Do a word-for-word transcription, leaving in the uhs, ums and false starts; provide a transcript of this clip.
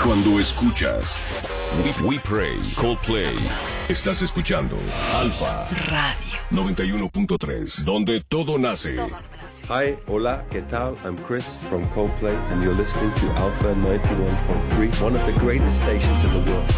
Cuando escuchas We, We Pray, Coldplay, estás escuchando Alfa Radio noventa y uno punto tres, donde todo nace. Hi, hola, ¿qué tal? I'm Chris from Coldplay, and you're listening to Alpha ninety-one point three, one of the greatest stations in the world.